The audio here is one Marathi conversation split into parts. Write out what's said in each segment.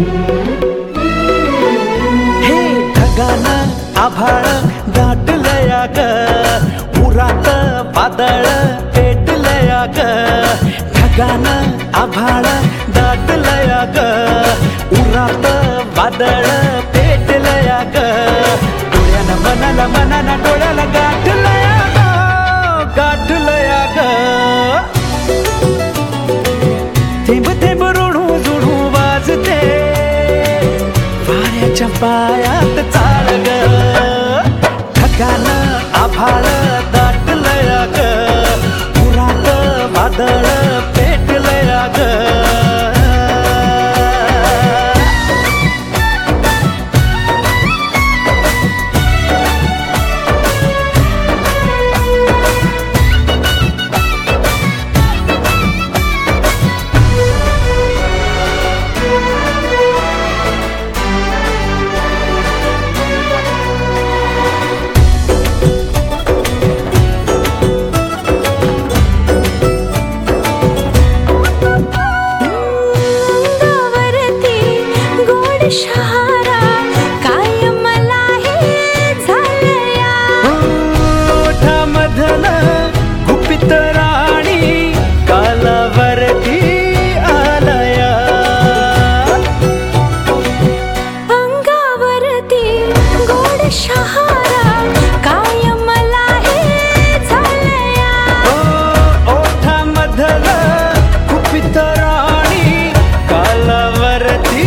हे ढगानं आभाळ दाटलया ग, उरात वादळ पेटलया ग. ढगानं आभाळ दाटलया ग, उरात वादळ पेटलया ग. डोळ्यानं मनाला मनाला डोळ्याला गाठलया ग, गाठलया ग. थेंब थेंब ऋणू जुणू वाजते वाऱ्याच्या पायात चाळ ग. ढगानं आभाळ दाटलया ग, उरात वादळ पेटलया ग. शहारा काय मला हे झालया, ओठामधलं गुपित राणी कालावरती आलया. अंगावरती गोड शहारा काय मला हे झालया. ओठामधलं गुपित राणी कालावरती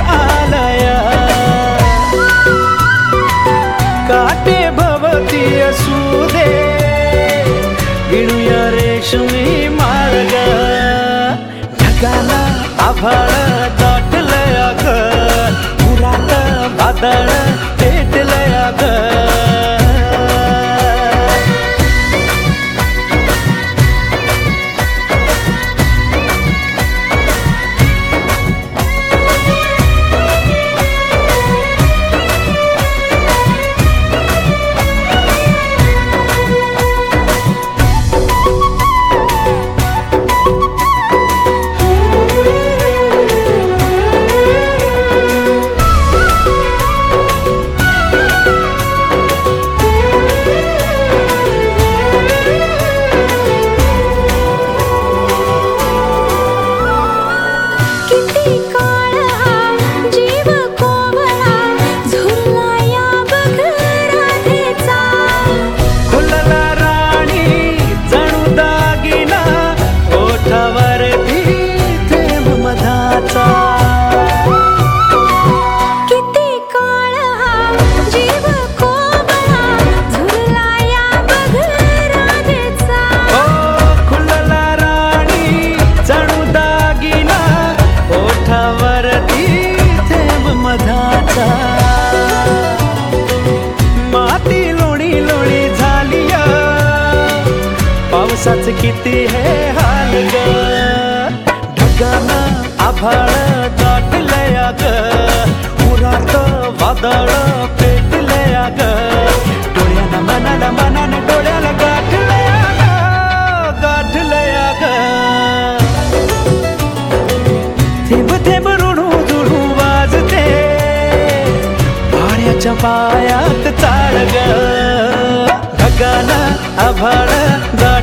काटे भवती असू दे विणूया रेशमी मार्ग. ढगानं आभाळ दाटलया ग, उरात वादळ पेटलया ग. माती लोणी लोणी झाली पावसाच किती हे हाल ग. ढगानं आभाळ दाटलया ग, उरात वादळ पेटलया ग. डोळ्यानं मनाला मनानं डोळ्याला गाठलया ग, गाठलया ग. थेंब थेंब ऋणू जुणू वाजते वाऱ्याच्या पायात चाळ ग. ढगानं आभाळ